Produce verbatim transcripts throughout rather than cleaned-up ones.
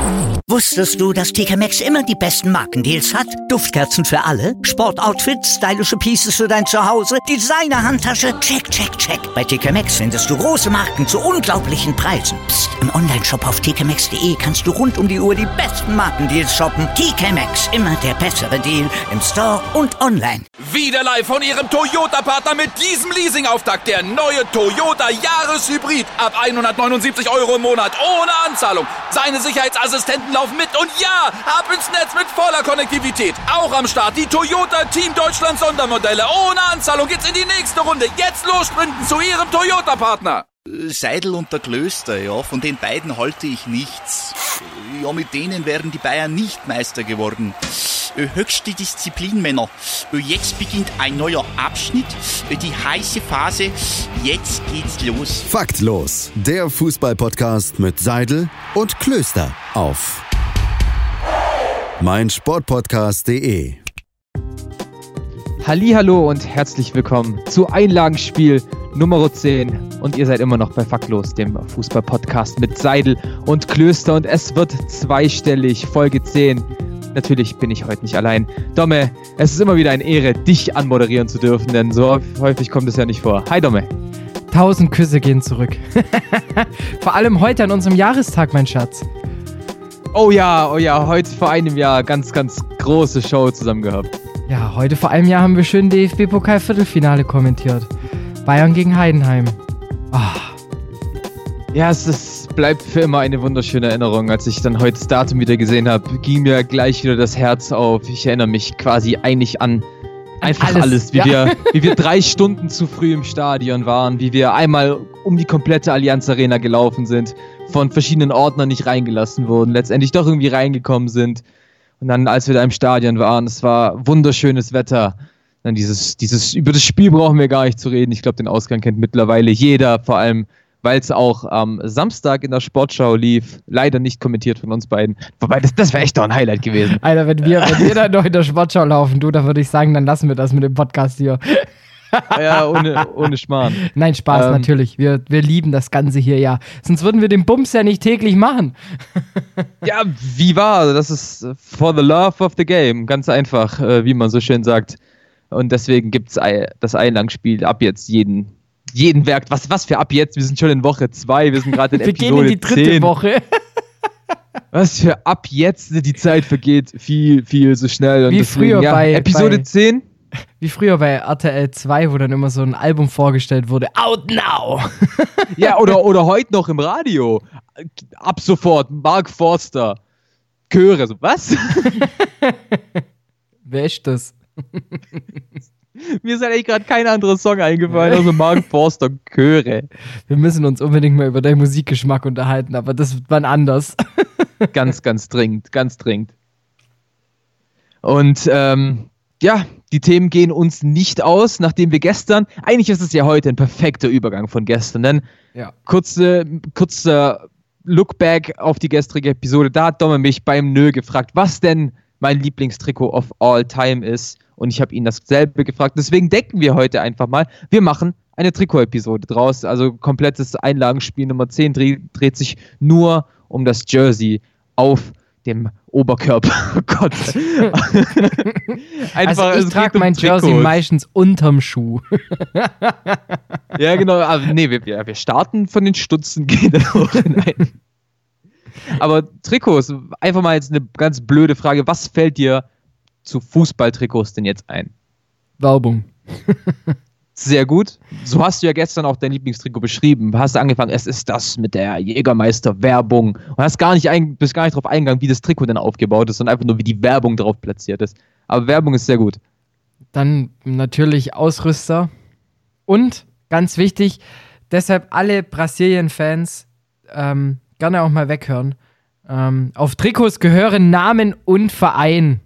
Wusstest du, dass T K Maxx immer die besten Markendeals hat? Duftkerzen für alle, Sportoutfits, stylische Pieces für dein Zuhause, Designer-Handtasche, check, check, check. Bei T K Maxx findest du große Marken zu unglaublichen Preisen. Psst. Im Onlineshop auf t k maxx punkt d e kannst du rund um die Uhr die besten Markendeals shoppen. T K Maxx, immer der bessere Deal im Store und online. Wieder live von Ihrem Toyota-Partner mit diesem Leasing-Auftakt. Der neue Toyota Jahreshybrid. Ab hundertneunundsiebzig Euro im Monat. Ohne Anzahlung. Seine Sicherheitsassistenten laufen mit. Und ja, ab ins Netz mit voller Konnektivität. Auch am Start die Toyota Team Deutschland Sondermodelle. Ohne Anzahlung geht's in die nächste Runde. Jetzt los sprinten zu Ihrem Toyota-Partner. Seidel und der Klöster, ja, von den beiden halte ich nichts. Ja, mit denen wären die Bayern nicht Meister geworden. Höchste Disziplin, Männer. Jetzt beginnt ein neuer Abschnitt, die heiße Phase. Jetzt geht's los. Faktlos, der Fußball-Podcast mit Seidel und Klöster auf meinsportpodcast punkt de. Hallihallo und herzlich willkommen zu Einlagenspiel Nummer zehn. Und ihr seid immer noch bei Faktlos, dem Fußball-Podcast mit Seidel und Klöster. Und es wird zweistellig, Folge zehn. Natürlich bin ich heute nicht allein. Domme, es ist immer wieder eine Ehre, dich anmoderieren zu dürfen, denn so häufig kommt es ja nicht vor. Hi Domme. Tausend Küsse gehen zurück. Vor allem heute an unserem Jahrestag, mein Schatz. Oh ja, oh ja, heute vor einem Jahr ganz, ganz große Show zusammen gehabt. Ja, heute vor einem Jahr haben wir schön D F B-Pokal-Viertelfinale kommentiert. Bayern gegen Heidenheim. Oh. Ja, es ist, bleibt für immer eine wunderschöne Erinnerung. Als ich dann heute das Datum wieder gesehen habe, ging mir gleich wieder das Herz auf. Ich erinnere mich quasi eigentlich an einfach alles, alles wie, ja. wir, wie wir drei Stunden zu früh im Stadion waren, wie wir einmal um die komplette Allianz Arena gelaufen sind, von verschiedenen Ordnern nicht reingelassen wurden, letztendlich doch irgendwie reingekommen sind. Und dann, als wir da im Stadion waren, es war wunderschönes Wetter. Dann dieses, dieses, über das Spiel brauchen wir gar nicht zu reden. Ich glaube, den Ausgang kennt mittlerweile jeder, vor allem, weil es auch am Samstag in der Sportschau lief. Leider nicht kommentiert von uns beiden. Wobei, das, das wäre echt doch ein Highlight gewesen. Alter, wenn wir, wenn wir dann noch in der Sportschau laufen, du, da würde ich sagen, dann lassen wir das mit dem Podcast hier. Ja, ohne, ohne Schmarrn. Nein, Spaß, ähm, natürlich. Wir, wir lieben das Ganze hier, ja. Sonst würden wir den Bums ja nicht täglich machen. Ja, wie war? Das ist for the love of the game. Ganz einfach, wie man so schön sagt. Und deswegen gibt es das Einlagenspiel ab jetzt jeden, jeden Werk. Was, was für ab jetzt? Wir sind schon in Woche zwei, wir sind gerade in wir Episode gehen in die dritte zehn. Woche. Was für ab jetzt? Die Zeit vergeht viel, viel so schnell. Und wie deswegen, früher ja, bei Episode bei, zehn. Wie früher bei R T L zwei, wo dann immer so ein Album vorgestellt wurde. Out now! Ja, oder, oder heute noch im Radio. Ab sofort, Mark Forster. Chöre, so was? Wer ist das? Mir ist eigentlich gerade kein anderer Song eingefallen, also Mark Forster, Chöre. Wir müssen uns unbedingt mal über deinen Musikgeschmack unterhalten, aber das wird wann anders. Ganz, ganz dringend, ganz dringend. Und ähm, ja, die Themen gehen uns nicht aus, nachdem wir gestern, eigentlich ist es ja heute ein perfekter Übergang von gestern, denn ja. kurze, kurzer Lookback auf die gestrige Episode, da hat Domme mich beim Nö gefragt, was denn mein Lieblingstrikot of all time ist, und ich habe ihn dasselbe gefragt, deswegen denken wir heute einfach mal, wir machen eine Trikot-Episode draus, also komplettes Einlagenspiel Nummer zehn dreht, dreht sich nur um das Jersey auf dem Oberkörper. Oh Gott. Einfach, also ich trage mein Jersey Trikots. Meistens unterm Schuh. Ja, genau. Also, nee, wir, wir starten von den Stutzen, gehen dann hoch hinein. Aber Trikots, einfach mal jetzt eine ganz blöde Frage. Was fällt dir zu Fußballtrikots denn jetzt ein? Werbung. Sehr gut. So hast du ja gestern auch dein Lieblingstrikot beschrieben. Du hast angefangen, es ist das mit der Jägermeister-Werbung. Und hast gar nicht ein, bist gar nicht drauf eingegangen, wie das Trikot denn aufgebaut ist, sondern einfach nur, wie die Werbung drauf platziert ist. Aber Werbung ist sehr gut. Dann natürlich Ausrüster. Und, ganz wichtig, deshalb alle Brasilien-Fans ähm, gerne auch mal weghören. Ähm, auf Trikots gehören Namen und Verein.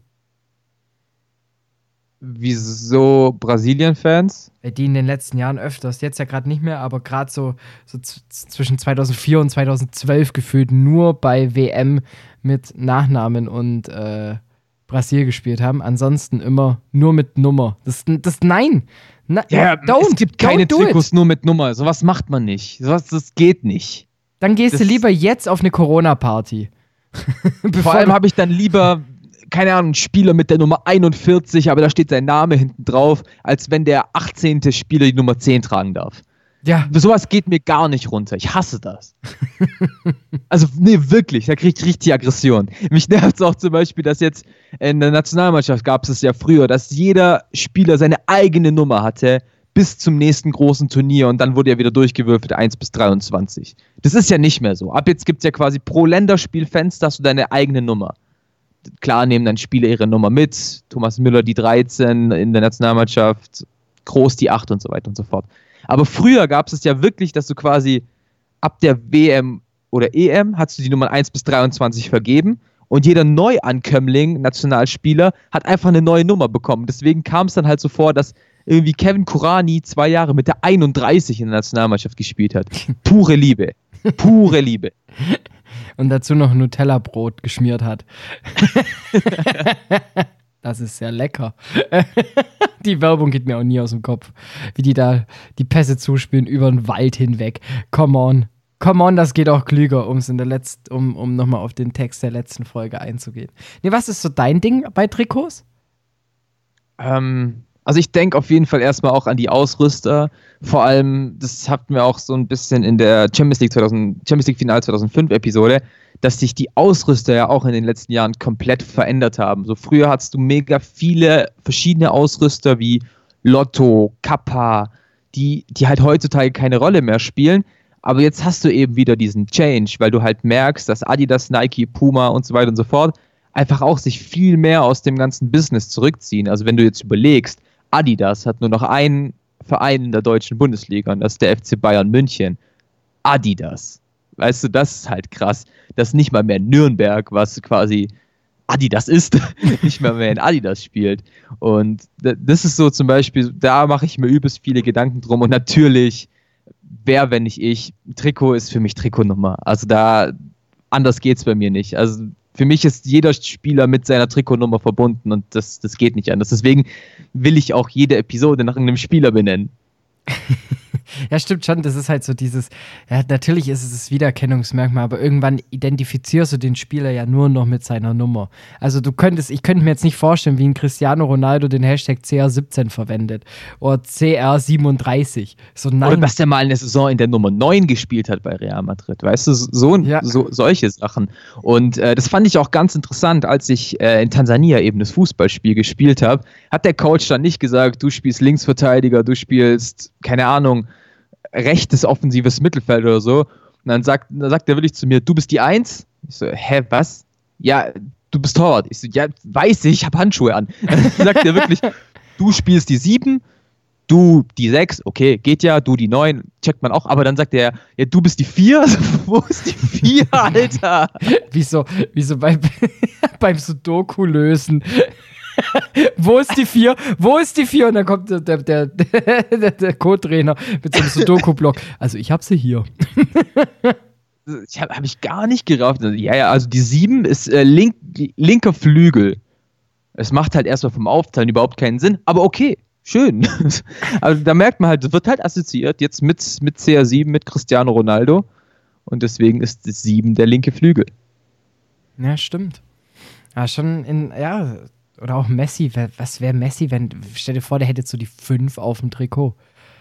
Wieso Brasilien-Fans? Die in den letzten Jahren öfters, jetzt ja gerade nicht mehr, aber gerade so, so z- zwischen zweitausendvier und zweitausendzwölf gefühlt nur bei W M mit Nachnamen und äh, Brasil gespielt haben. Ansonsten immer nur mit Nummer. Das, das nein. Na, ja, don't, es gibt keine Trikots nur mit Nummer. Sowas macht man nicht. Sowas, das geht nicht. Dann gehst das du lieber jetzt auf eine Corona-Party. Vor allem habe ich dann lieber, keine Ahnung, einen Spieler mit der Nummer einundvierzig, aber da steht sein Name hinten drauf, als wenn der achtzehnte Spieler die Nummer zehn tragen darf. Ja. Sowas geht mir gar nicht runter. Ich hasse das. Also, nee, wirklich. Da kriege ich richtig Aggression. Mich nervt es auch zum Beispiel, dass jetzt in der Nationalmannschaft gab es es ja früher, dass jeder Spieler seine eigene Nummer hatte bis zum nächsten großen Turnier und dann wurde ja wieder durchgewürfelt eins bis dreiundzwanzig. Das ist ja nicht mehr so. Ab jetzt gibt es ja quasi pro Länderspielfenster hast du deine eigene Nummer. Klar nehmen dann Spieler ihre Nummer mit. Thomas Müller die dreizehn in der Nationalmannschaft, Groß die acht und so weiter und so fort. Aber früher gab es ja wirklich, dass du quasi ab der W M oder E M hast du die Nummern eins bis dreiundzwanzig vergeben und jeder Neuankömmling, Nationalspieler, hat einfach eine neue Nummer bekommen. Deswegen kam es dann halt so vor, dass irgendwie Kevin Kurani zwei Jahre mit der einunddreißig in der Nationalmannschaft gespielt hat. Pure Liebe. Pure Liebe. Und dazu noch Nutella-Brot geschmiert hat. Das ist sehr lecker. Die Werbung geht mir auch nie aus dem Kopf. Wie die da die Pässe zuspielen über den Wald hinweg. Come on. Come on, das geht auch klüger, um's in der Letzt-, um, um nochmal auf den Text der letzten Folge einzugehen. Nee, was ist so dein Ding bei Trikots? Ähm, also ich denke auf jeden Fall erstmal auch an die Ausrüster. Vor allem, das hatten wir auch so ein bisschen in der Champions League zweitausend, Champions League Final zweitausendfünf Episode, dass sich die Ausrüster ja auch in den letzten Jahren komplett verändert haben. So früher hattest du mega viele verschiedene Ausrüster wie Lotto, Kappa, die, die halt heutzutage keine Rolle mehr spielen. Aber jetzt hast du eben wieder diesen Change, weil du halt merkst, dass Adidas, Nike, Puma und so weiter und so fort einfach auch sich viel mehr aus dem ganzen Business zurückziehen. Also wenn du jetzt überlegst, Adidas hat nur noch einen Verein in der deutschen Bundesliga und das ist der F C Bayern München. Adidas. Weißt du, das ist halt krass, dass nicht mal mehr Nürnberg, was quasi Adidas ist, nicht mal mehr in Adidas spielt. Und das ist so zum Beispiel, da mache ich mir übelst viele Gedanken drum. Und natürlich, wer, wenn nicht ich, Trikot ist für mich Trikotnummer. Also da, anders geht's bei mir nicht. Also für mich ist jeder Spieler mit seiner Trikotnummer verbunden und das, das geht nicht anders. Deswegen will ich auch jede Episode nach einem Spieler benennen. Ja, stimmt schon, das ist halt so dieses, ja, natürlich ist es das Wiedererkennungsmerkmal, aber irgendwann identifizierst du den Spieler ja nur noch mit seiner Nummer. Also du könntest, ich könnte mir jetzt nicht vorstellen, wie ein Cristiano Ronaldo den Hashtag C R siebzehn verwendet oder C R siebenunddreißig. So, nein. Oder dass der mal eine Saison in der Nummer neun gespielt hat bei Real Madrid, weißt du, so, ja. so solche Sachen. Und äh, das fand ich auch ganz interessant, als ich äh, in Tansania eben das Fußballspiel gespielt habe, hat der Coach dann nicht gesagt, du spielst Linksverteidiger, du spielst, keine Ahnung, rechtes offensives Mittelfeld oder so. Und dann sagt, dann sagt er wirklich zu mir, du bist die Eins? Ich so, hä, was? Ja, du bist Torwart. Ich so, ja, weiß ich, ich habe Handschuhe an. Dann sagt er wirklich, du spielst die Sieben, du die Sechs, okay, geht ja, du die Neun, checkt man auch, aber dann sagt er, ja, du bist die Vier? Wo ist die Vier, Alter? Wieso, wieso beim, beim Sudoku lösen? Wo ist die vier? Wo ist die vier? Und dann kommt der, der, der, der, der Co-Trainer mit so einem Sudoku-Block. Also ich hab sie hier. Ich habe hab ich gar nicht gerafft. Ja, ja, also die sieben ist äh, link, linker Flügel. Es macht halt erstmal vom Aufteilen überhaupt keinen Sinn, aber okay, schön. Also da merkt man halt, es wird halt assoziiert jetzt mit, mit C R sieben, mit Cristiano Ronaldo und deswegen ist das sieben der linke Flügel. Ja, stimmt. Ja, schon in, ja... Oder auch Messi, was wäre Messi, wenn, stell dir vor, der hätte so die fünf auf dem Trikot.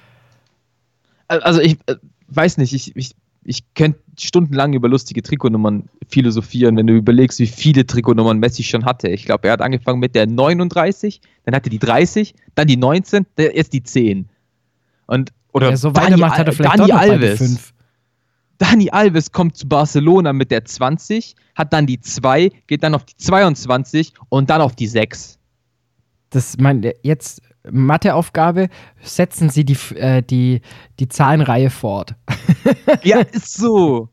Also ich äh, weiß nicht, ich, ich, ich könnte stundenlang über lustige Trikotnummern philosophieren, wenn du überlegst, wie viele Trikotnummern Messi schon hatte. Ich glaube, er hat angefangen mit der neununddreißig, dann hatte die dreißig, dann die neunzehn, jetzt die zehn. Und, oder ja, so weitermacht, hat er vielleicht Dani doch noch Alves. bei die fünf. Dani Alves kommt zu Barcelona mit der zwanzig, hat dann die zwei, geht dann auf die zweiundzwanzig und dann auf die sechs. Das meine jetzt Matheaufgabe, setzen Sie die, äh, die, die Zahlenreihe fort. Ja, ist so.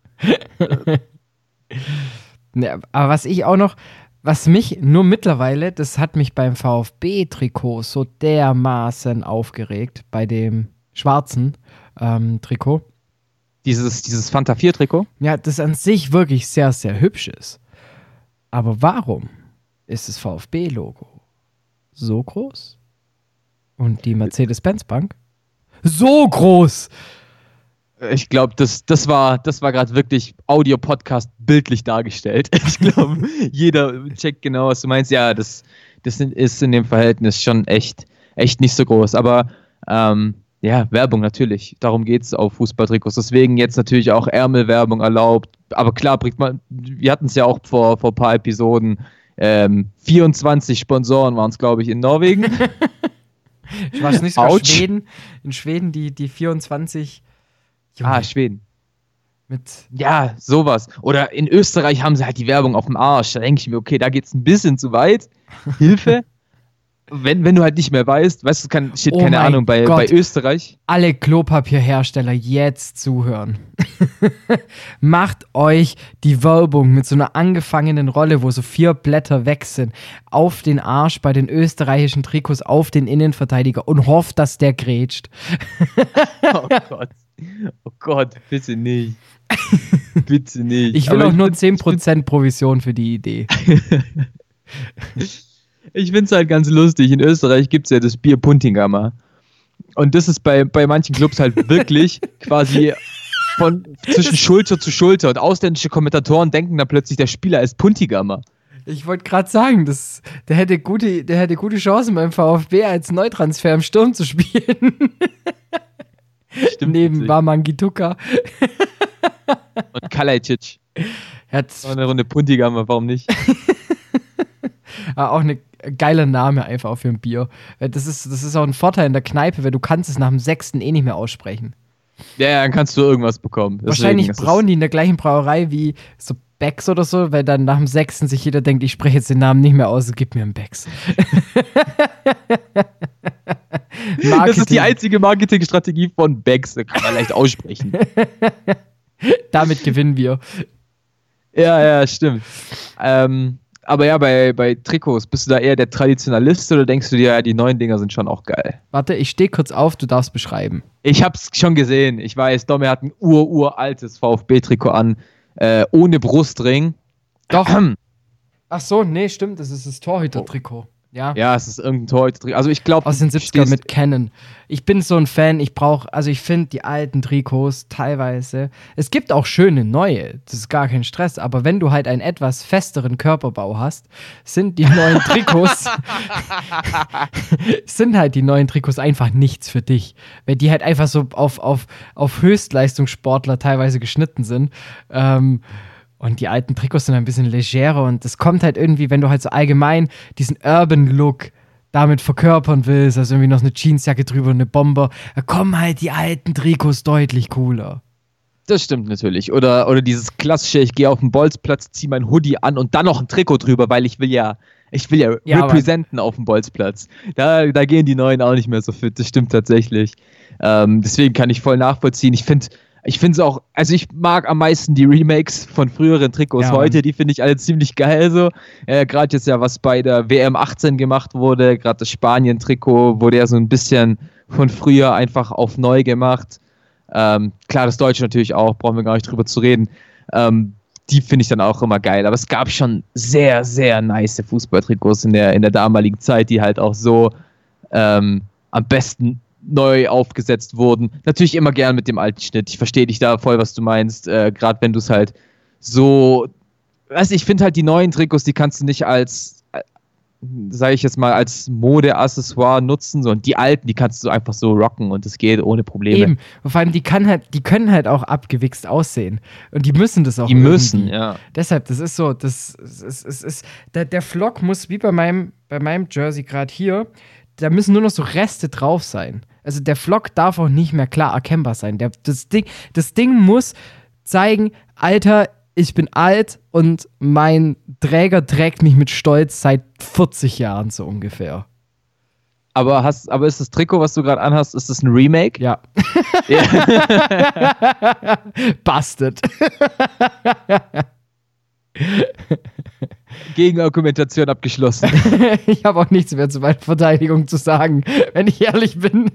Ja, aber was ich auch noch, was mich nur mittlerweile, das hat mich beim VfB-Trikot so dermaßen aufgeregt, bei dem schwarzen ähm, Trikot. Dieses, dieses Fanta vier Trikot? Ja, das an sich wirklich sehr, sehr hübsch ist. Aber warum ist das VfB-Logo so groß? Und die Mercedes-Benz-Bank so groß? Ich glaube, das, das war, das war gerade wirklich Audio-Podcast bildlich dargestellt. Ich glaube, jeder checkt genau, was du meinst. Ja, das, das ist in dem Verhältnis schon echt, echt nicht so groß. Aber ähm, ja, Werbung natürlich. Darum geht es auf Fußballtrikots. Deswegen jetzt natürlich auch Ärmelwerbung erlaubt. Aber klar, bringt man, wir hatten es ja auch vor, vor ein paar Episoden. Ähm, vierundzwanzig Sponsoren waren es, glaube ich, in Norwegen. Ich weiß nicht, sogar Schweden. In Schweden die, die vierundzwanzig. Junge. Ah, Schweden. Mit ja, sowas. Oder in Österreich haben sie halt die Werbung auf dem Arsch. Da denke ich mir, okay, da geht es ein bisschen zu weit. Hilfe. wenn, wenn du halt nicht mehr weißt, weißt du, kann, steht oh keine Ahnung, bei, bei Österreich. Alle Klopapierhersteller jetzt zuhören. Macht euch die Werbung mit so einer angefangenen Rolle, wo so vier Blätter weg sind, auf den Arsch bei den österreichischen Trikots, auf den Innenverteidiger und hofft, dass der grätscht. Oh Gott. Oh Gott, bitte nicht. Bitte nicht. Ich will Aber auch ich nur find, zehn Prozent Provision für die Idee. Ich finde es halt ganz lustig. In Österreich gibt es ja das Bier Puntigammer. Und das ist bei, bei manchen Clubs halt wirklich quasi von zwischen Schulter zu Schulter. Und ausländische Kommentatoren denken da plötzlich, der Spieler ist Puntigammer. Ich wollte gerade sagen, das, der, hätte gute, der hätte gute Chancen beim VfB als Neutransfer im Sturm zu spielen. Stimmt. Neben Wamangituka. Und Kalajdzic. Hat eine Runde Puntigammer, warum nicht? auch ein geiler Name einfach für ein Bier. Das ist, das ist auch ein Vorteil in der Kneipe, weil du kannst es nach dem sechsten eh nicht mehr aussprechen. Ja, ja, dann kannst du irgendwas bekommen. Wahrscheinlich brauen die in der gleichen Brauerei wie so Becks oder so, weil dann nach dem sechsten sich jeder denkt, ich spreche jetzt den Namen nicht mehr aus, gib mir einen Becks. Das ist die einzige Marketingstrategie von Becks, das kann man leicht aussprechen. Damit gewinnen wir. Ja, ja, stimmt. Ähm, aber ja, bei, bei Trikots, bist du da eher der Traditionalist oder denkst du dir, ja, die neuen Dinger sind schon auch geil? Warte, ich stehe kurz auf, du darfst beschreiben. Ich hab's schon gesehen. Ich weiß, Domme hat ein ur-uraltes VfB-Trikot an, äh, ohne Brustring. Doch. Ach so, nee, stimmt, das ist das Torhüter-Trikot. Ja. Ja, es ist irgendein Torhüter-Trikot. Also ich glaube, aus den siebzigern mit Canon. Ich bin so ein Fan, ich brauche, also ich finde die alten Trikots teilweise, es gibt auch schöne neue, das ist gar kein Stress, aber wenn du halt einen etwas festeren Körperbau hast, sind die neuen Trikots, sind halt die neuen Trikots einfach nichts für dich, weil die halt einfach so auf, auf, auf Höchstleistungssportler teilweise geschnitten sind. Ähm, Und die alten Trikots sind ein bisschen legerer und das kommt halt irgendwie, wenn du halt so allgemein diesen Urban-Look damit verkörpern willst, also irgendwie noch eine Jeansjacke drüber und eine Bomber, da kommen halt die alten Trikots deutlich cooler. Das stimmt natürlich. Oder, oder dieses klassische, ich gehe auf den Bolzplatz, ziehe mein Hoodie an und dann noch ein Trikot drüber, weil ich will ja, ich will ja, ja representen auf dem Bolzplatz. Da, da gehen die Neuen auch nicht mehr so fit, das stimmt tatsächlich. Ähm, deswegen kann ich voll nachvollziehen. Ich finde Ich finde es auch, also ich mag am meisten die Remakes von früheren Trikots ja, heute, die finde ich alle ziemlich geil so. Äh, gerade jetzt ja, was bei der W M achtzehn gemacht wurde, gerade das Spanien-Trikot wurde ja so ein bisschen von früher einfach auf neu gemacht. Ähm, klar, das Deutsche natürlich auch, brauchen wir gar nicht drüber zu reden. Ähm, die finde ich dann auch immer geil, aber es gab schon sehr, sehr nice Fußballtrikots in der, in der damaligen Zeit, die halt auch so ähm, am besten neu aufgesetzt wurden. Natürlich immer gern mit dem alten Schnitt. Ich verstehe dich da voll, was du meinst. Äh, Gerade wenn du es halt so... Weißt du, ich finde halt die neuen Trikots, die kannst du nicht als, äh, sage ich jetzt mal, als Mode-Accessoire nutzen, sondern die alten, die kannst du einfach so rocken und das geht ohne Probleme. Eben. Und vor allem, die, kann halt, die können halt auch abgewichst aussehen. Und die müssen das auch Die irgendwie. müssen, ja. Deshalb, das ist so, das ist, ist, ist, ist der, der Flock muss, wie bei meinem, bei meinem Jersey gerade hier, da müssen nur noch so Reste drauf sein. Also der Flock darf auch nicht mehr klar erkennbar sein. Der, das, Ding, das Ding muss zeigen, Alter, ich bin alt und mein Träger trägt mich mit Stolz seit vierzig Jahren so ungefähr. Aber, hast, aber ist das Trikot, was du gerade anhast, ist das ein Remake? Ja. Ja. Busted. Gegenargumentation abgeschlossen. Ich habe auch nichts mehr zu meiner Verteidigung zu sagen, wenn ich ehrlich bin.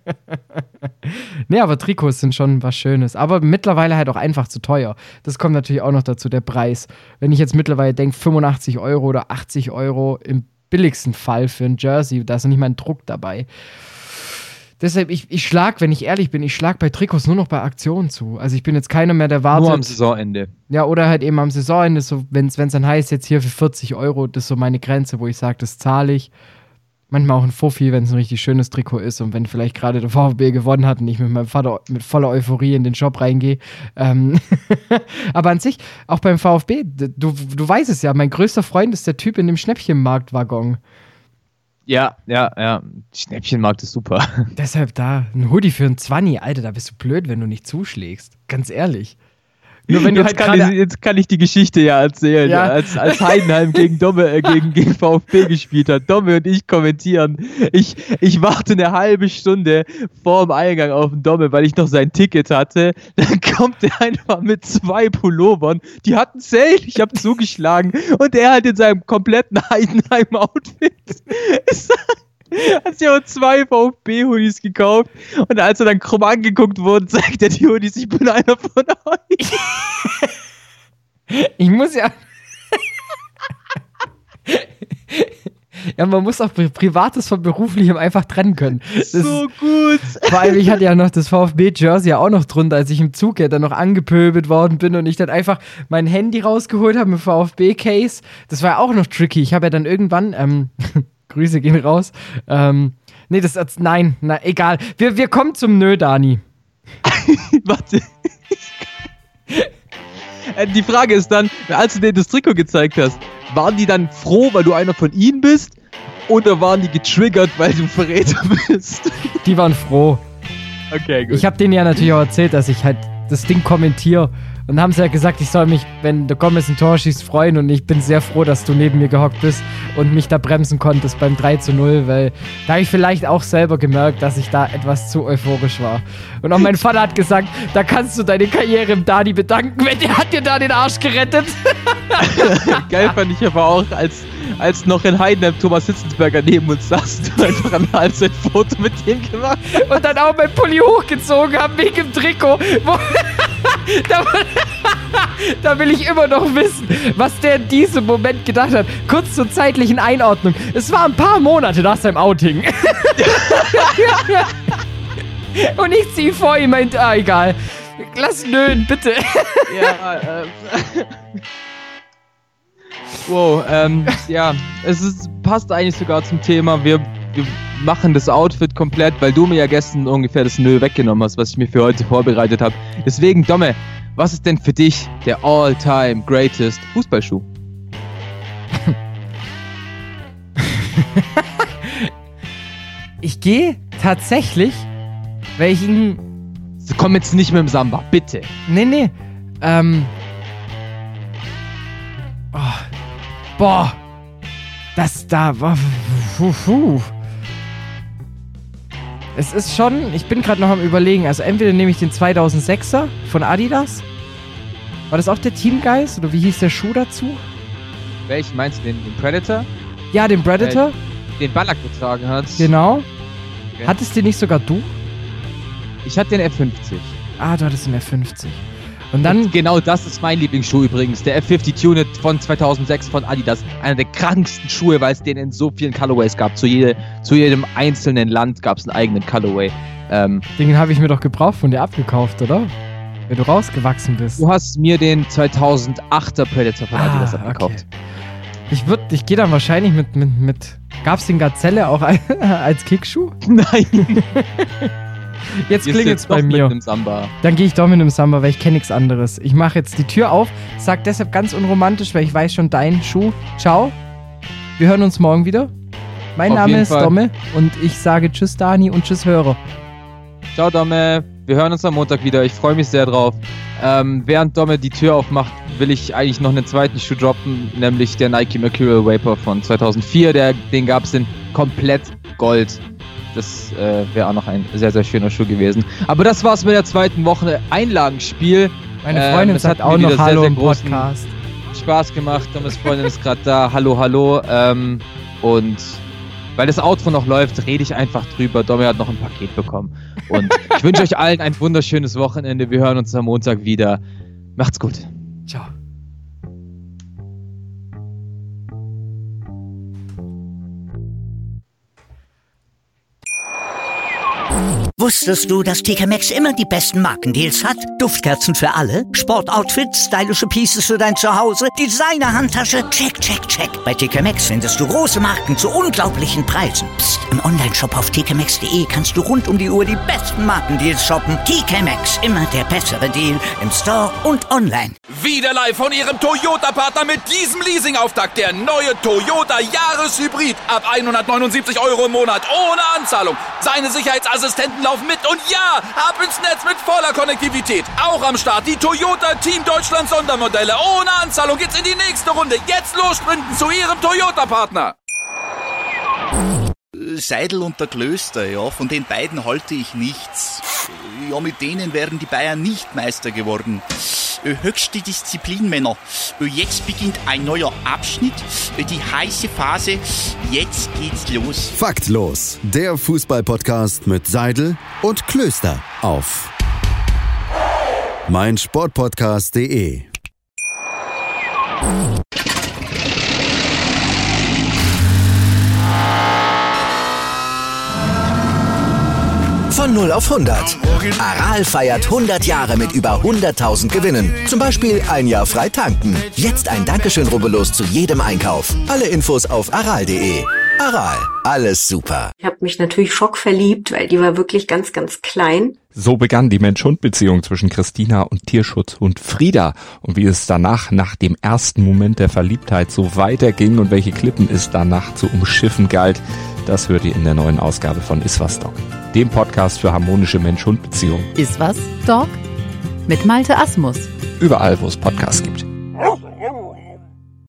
Nee, aber Trikots sind schon was Schönes. Aber mittlerweile halt auch einfach zu teuer. Das kommt natürlich auch noch dazu, der Preis. Wenn ich jetzt mittlerweile denke, fünfundachtzig Euro oder achtzig Euro im billigsten Fall für ein Jersey, da ist noch nicht mal ein Druck dabei. Deshalb, ich, ich schlag, wenn ich ehrlich bin, ich schlag bei Trikots nur noch bei Aktionen zu. Also ich bin jetzt keiner mehr, der wartet. Nur am Saisonende. Ja, oder halt eben am Saisonende, so, wenn es dann heißt, jetzt hier für vierzig Euro, das ist so meine Grenze, wo ich sage, das zahle ich. Manchmal auch ein Fuffi, wenn es ein richtig schönes Trikot ist und wenn vielleicht gerade der VfB gewonnen hat und ich mit meinem Vater mit voller Euphorie in den Shop reingehe. Ähm Aber an sich, auch beim VfB, du, du weißt es ja, mein größter Freund ist der Typ in dem Schnäppchenmarktwaggon. Ja, ja, ja. Schnäppchenmarkt ist super. Deshalb da, ein Hoodie für ein Zwanni, Alter, da bist du blöd, wenn du nicht zuschlägst. Ganz ehrlich. Nur wenn du jetzt, halt kann ich, jetzt kann ich die Geschichte ja erzählen, Ja. als, als Heidenheim gegen Domme, äh, gegen, gegen VfB gespielt hat. Domme und ich kommentieren. Ich, ich warte eine halbe Stunde vor dem Eingang auf den Domme, weil ich noch sein Ticket hatte. Dann kommt er einfach mit zwei Pullovern. Die hatten Sale, ich habe zugeschlagen. Und er halt in seinem kompletten Heidenheim-Outfit. Ist hat sich aber zwei VfB-Hoodies gekauft und als er dann krumm angeguckt wurde, zeigt er die Hoodies, ich bin einer von euch. Ich muss ja. Ja, man muss auch Pri- Privates von Beruflichem einfach trennen können. Das So gut. Vor allem, ich hatte ja noch das VfB-Jersey ja auch noch drunter, als ich im Zug ja dann noch angepöbelt worden bin und ich dann einfach mein Handy rausgeholt habe mit VfB-Case. Das war ja auch noch tricky. Ich habe ja dann irgendwann, ähm, Grüße gehen raus, ähm, nee, das ist, nein, na, egal. Wir, wir kommen zum Nö, Dani. Warte. Äh, Die Frage ist dann, als du denen das Trikot gezeigt hast, waren die dann froh, weil du einer von ihnen bist? Oder waren die getriggert, weil du Verräter bist? Die waren froh. Okay, gut. Ich habe denen ja natürlich auch erzählt, dass ich halt das Ding kommentiere. Und dann haben sie ja gesagt, ich soll mich, wenn der Gomez ein Tor schießt, freuen. Und ich bin sehr froh, dass du neben mir gehockt bist und mich da bremsen konntest beim drei zu null, weil da habe ich vielleicht auch selber gemerkt, dass ich da etwas zu euphorisch war. Und auch mein Vater hat gesagt, da kannst du deine Karriere im Dani bedanken, weil der hat dir da den Arsch gerettet. Geil fand ich aber auch, als, als noch in Heidenheim Thomas Hitzensberger neben uns saß, du einfach ein Halbzeit-Foto mit dem gemacht. Und dann auch mein Pulli hochgezogen haben wegen dem Trikot. Wo da, da will ich immer noch wissen, was der in diesem Moment gedacht hat. Kurz zur zeitlichen Einordnung. Es war ein paar Monate nach seinem Outing. Und ich zieh vor ihm meint, ah, egal. Lass nölen, bitte. Ja, äh. Wow, ähm, ja, es ist, passt eigentlich sogar zum Thema. Wir, wir machen das Outfit komplett, weil du mir ja gestern ungefähr das Nö weggenommen hast, was ich mir für heute vorbereitet habe. Deswegen, Domme, was ist denn für dich der all-time greatest Fußballschuh? Ich gehe tatsächlich, weil ich ihn. Komm jetzt nicht mit dem Samba, bitte. Nee, nee. Ähm. Oh. Boah. Das da war. Puh, puh. Es ist schon. Ich bin gerade noch am Überlegen. Also, entweder nehme ich den zweitausendsechser von Adidas. War das auch der Teamgeist? Oder wie hieß der Schuh dazu? Welchen meinst du, den, den Predator? Ja, den Predator. Äh, den Ballack getragen hat. Genau. Okay. Hattest du nicht sogar du? Ich hatte den F fünfzig. Ah, du hattest den F fünfzig. Und dann. Und genau das ist mein Lieblingsschuh übrigens. Der F fünfzig Tuned von zweitausendsechs von Adidas. Einer der kranksten Schuhe, weil es den in so vielen Colorways gab. Zu, jede, zu jedem einzelnen Land gab es einen eigenen Colorway. Ähm, Den habe ich mir doch gebraucht von dir abgekauft, oder? Wenn du rausgewachsen bist. du hast mir den zweitausendachter Predator von Adidas Ah, abgekauft. okay. Ich würde, ich gehe dann wahrscheinlich mit, mit, mit. Gab's den Gazelle auch als Kickschuh? Nein. Jetzt Gehst klingelt's jetzt bei doch mir. Mit einem Samba. Dann gehe ich doch mit einem Samba, weil ich kenne nichts anderes. Ich mache jetzt die Tür auf, sag deshalb ganz unromantisch, weil ich weiß schon deinen Schuh. Ciao. Wir hören uns morgen wieder. Mein Auf Name jeden ist Fall. Domme und ich sage Tschüss Dani und Tschüss Hörer. Ciao Domme, wir hören uns am Montag wieder. Ich freue mich sehr drauf. Ähm, während Domme die Tür aufmacht, will ich eigentlich noch einen zweiten Schuh droppen, nämlich der Nike Mercurial Vapor von zweitausendvier. Der, den gab es in komplett Gold. Das äh, wäre auch noch ein sehr, sehr schöner Schuh gewesen. Aber das war's mit der zweiten Woche Einlagenspiel. Meine Ähm, Freundin das sagt hat auch mir noch wieder sehr, Hallo sehr im großen Podcast. Spaß gemacht. Dommes Freundin ist gerade da. Hallo, hallo. Ähm, und weil das Outro noch läuft, rede ich einfach drüber. Domme hat noch ein Paket bekommen. Und ich wünsche euch allen ein wunderschönes Wochenende. Wir hören uns am Montag wieder. Macht's gut. Ciao. Wusstest du, dass T K Maxx immer die besten Markendeals hat? Duftkerzen für alle, Sportoutfits, stylische Pieces für dein Zuhause, Designer-Handtasche, check, check, check. Bei T K Maxx findest du große Marken zu unglaublichen Preisen. Psst. Im Onlineshop auf t k maxx punkt de kannst du rund um die Uhr die besten Markendeals shoppen. T K Maxx, immer der bessere Deal im Store und online. Wieder live von Ihrem Toyota-Partner mit diesem Leasing-Auftakt. Der neue Toyota Jahreshybrid. Ab hundertneunundsiebzig Euro im Monat ohne Anzahlung. Seine Sicherheitsassistenten laufen mit und ja, ab ins Netz mit voller Konnektivität. Auch am Start die Toyota Team Deutschland Sondermodelle. Ohne Anzahlung geht's in die nächste Runde. Jetzt los sprinten zu Ihrem Toyota-Partner. Seidel und der Klöster, ja, von den beiden halte ich nichts. Ja, mit denen wären die Bayern nicht Meister geworden. Höchste Disziplin, Männer. Jetzt beginnt ein neuer Abschnitt. Die heiße Phase. Jetzt geht's los. Faktlos. Der Fußball-Podcast mit Seidel und Klöster auf meinsportpodcast punkt de. Von null auf hundert. Aral feiert hundert Jahre mit über hunderttausend Gewinnen. Zum Beispiel ein Jahr frei tanken. Jetzt ein Dankeschön, rubbellos zu jedem Einkauf. Alle Infos auf aral punkt de. Aral, alles super. Ich habe mich natürlich schockverliebt, weil die war wirklich ganz, ganz klein. So begann die Mensch-Hund-Beziehung zwischen Christina und Tierschutzhund Frieda. Und wie es danach, nach dem ersten Moment der Verliebtheit, so weiterging und welche Klippen es danach zu umschiffen galt, das hört ihr in der neuen Ausgabe von Iswas Dog, dem Podcast für harmonische Mensch-Hund-Beziehungen. Iswas Dog? Mit Malte Asmus. Überall, wo es Podcasts gibt.